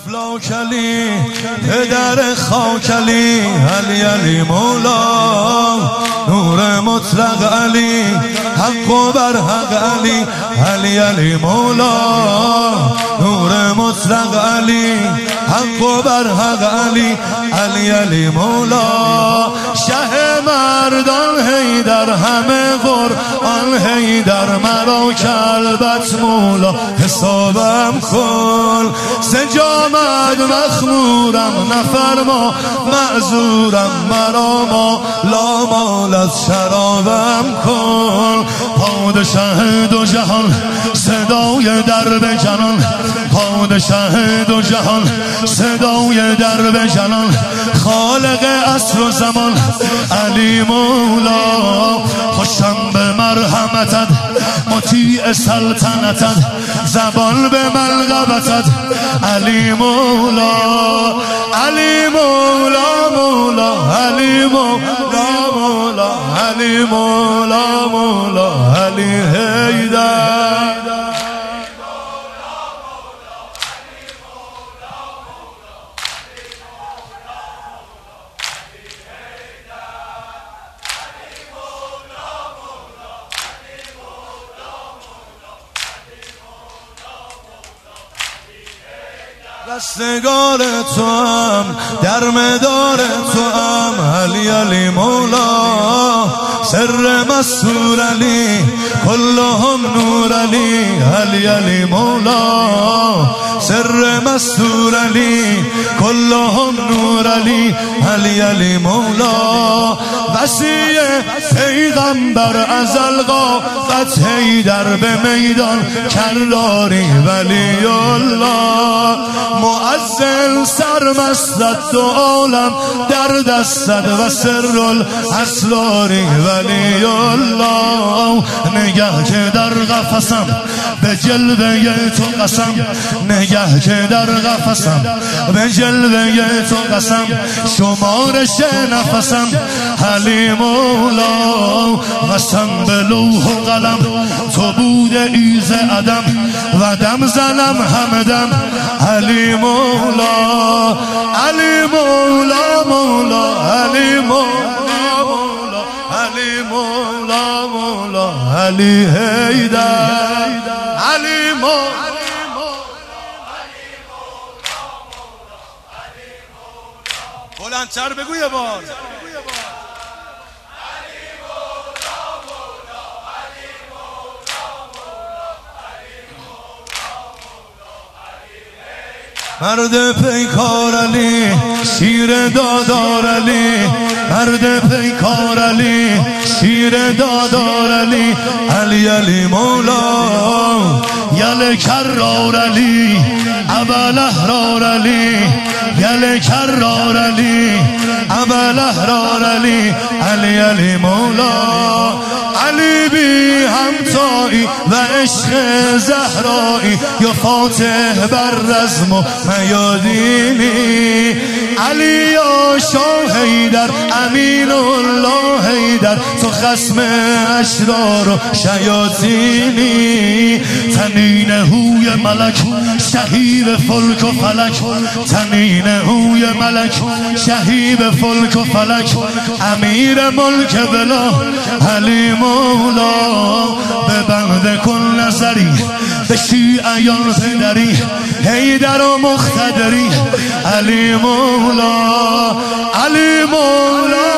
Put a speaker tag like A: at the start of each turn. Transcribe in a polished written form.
A: افلاک علی پدر خاک علی علی مولا نور مطلق علی حق و بر حق علی مولا نور مطلق علی حق و بر حق علی مولا شه مردان حیدر همه قرآن حیدر مرا کلبت مولا حسابم کن سجامد مخمورم نفرما معذورم مرا لا مال از شرابم کن پادشه دو جهان صدای درب جنان پادشه دو جهان صدای درب جنان خالق عصر و زمان علی مولا خوشم به مرحمتت مطیع سلطنتت زبان به ملغبتت علی مولا علی مولا مولا علی مولا مولا علی مولا مولا علی حیدر رستگار تو هم در مدار تو هم علی مولا سر مسرور علی کلهم نور علی مولا سر مسرور علی کلهم نور علی مولا وصی پیغمبر از القافت حیدر به میدان کراری ولی الله معزل سرمستت دو عالم در دستت و سر الاسراری ولی الله نگه که در قفسم به جلوه تو قسم نگه که در قفسم به جلوه تو قسم شمارش نفسم علی مولا قسم به لوح و قلم تو بود ایز عدم و دم زنم همدم علی مولا علی مولا مولا علی مولا مولا علی مولا مولا علی حیدر علی مولا بلندتر بگو یه بار مرد پیکار علی شیر دادار علی مرد پیکار علی شیر دادار علی مولا یل کرار علی ابل احرار علی یل کرار علی ابل احرار علی مولا علی بی همتایی و عشق زهرایی یا فاتح بر رزم و میادینی علی یا شاه حیدر امین الله حیدر تو خصم اشرار و شیاطینی تنین هوی ملک شهیب فلک و فلک تنین هوی ملک شهیب فلک و فلک امیر ملک بلا علی مولا به بنده کن نظری به شیعیان پدری حیدر و مقتدری علی مولا علی مولا